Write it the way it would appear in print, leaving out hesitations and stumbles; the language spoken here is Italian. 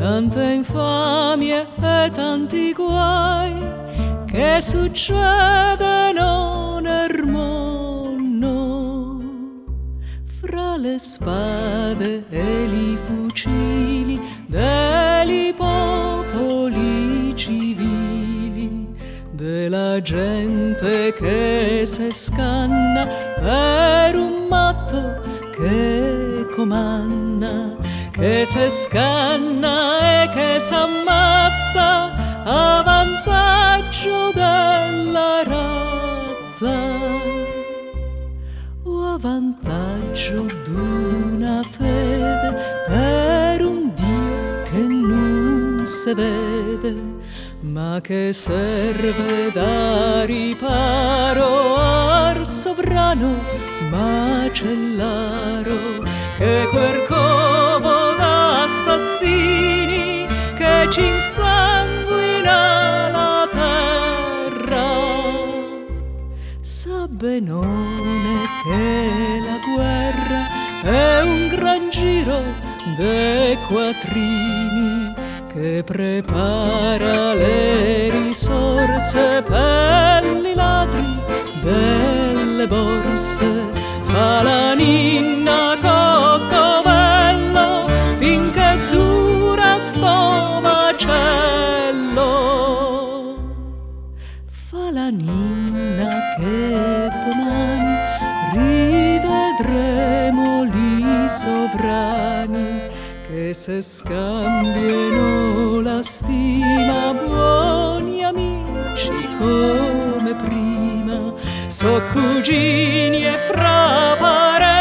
tante infamie e tanti guai che succedono nel mondo. Fra le spade e i fucili dei popoli civili, della gente che si scanna per un matto che comanna, che si scanna e che s'ammazza a vantaggio della razza o a vantaggio d'una fede per un Dio che non si vede, ma che serve da riparo al sovrano macellaro che quel covo d'assassini che ci insanguina la terra. Sa benone che la guerra è un gran giro dei quattrini che prepara le risorse per i ladri delle borse. Fa la ninna coccobello finché dura sto macello. Fa la ninna che domani rivedremo li sovrani che se scambiano la stima, buoni amici come prima, so cugini e fra parenti